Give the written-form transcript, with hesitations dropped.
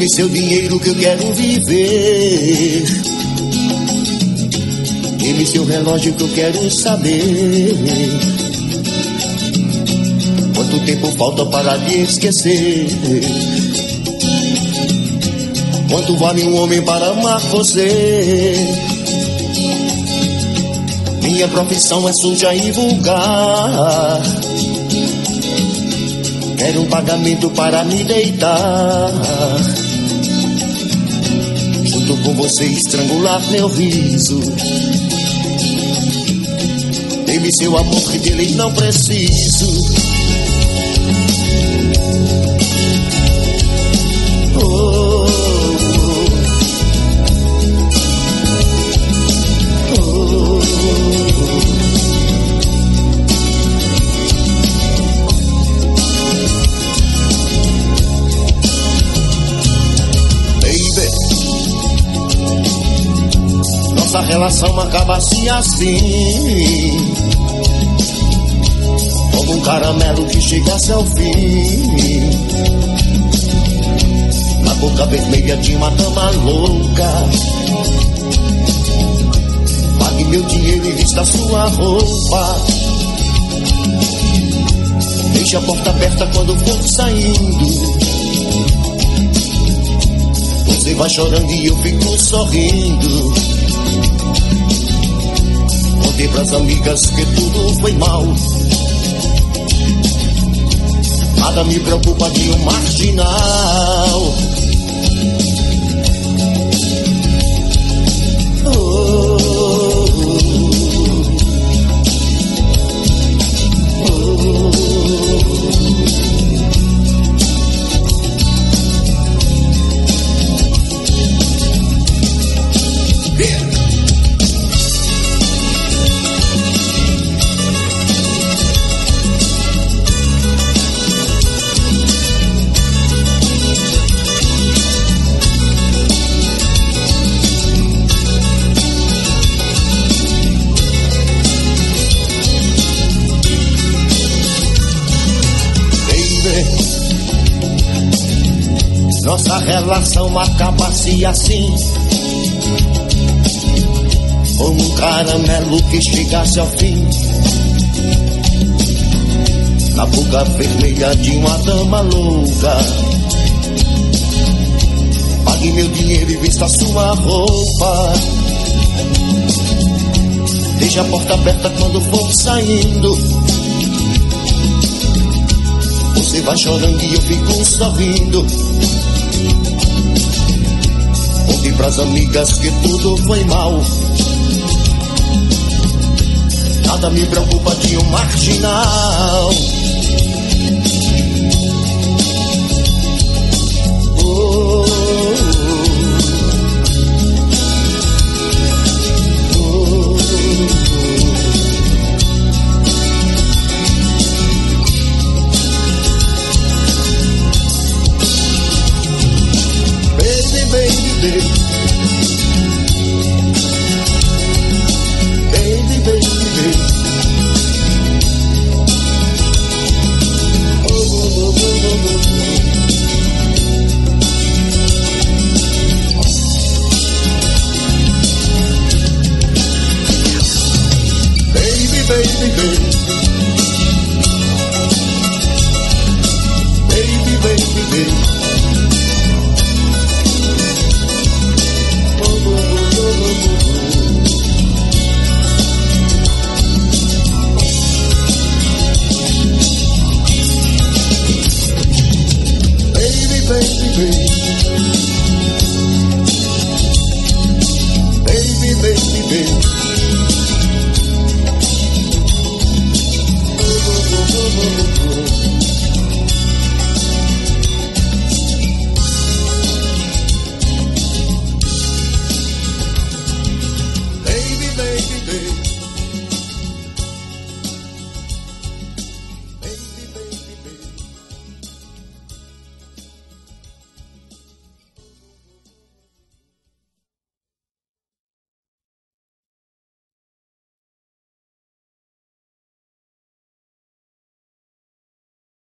seu dinheiro que eu quero viver. Dê-me seu relógio que eu quero saber quanto tempo falta para te esquecer. Quanto vale um homem para amar você? Minha profissão é suja e vulgar. Quero um pagamento para me deitar junto com você, estrangular meu riso. Dê-me seu amor que dele não preciso. Nossa relação acaba-se assim, como um caramelo que chegasse ao fim, na boca vermelha de uma dama louca. Pague meu dinheiro e vista sua roupa. Deixe a porta aberta quando for saindo. Você vai chorando e eu fico sorrindo. Contei pras amigas que tudo foi mal. Nada me preocupa de um marginal. Nossa relação acaba-se assim, como um caramelo que chegasse ao fim, na boca vermelha de uma dama louca. Pague meu dinheiro e vista sua roupa. Deixe a porta aberta quando for saindo. Você vai chorando e eu fico sorrindo. Contei pras amigas que tudo foi mal. Nada me preocupa de um marginal. Baby, baby, baby.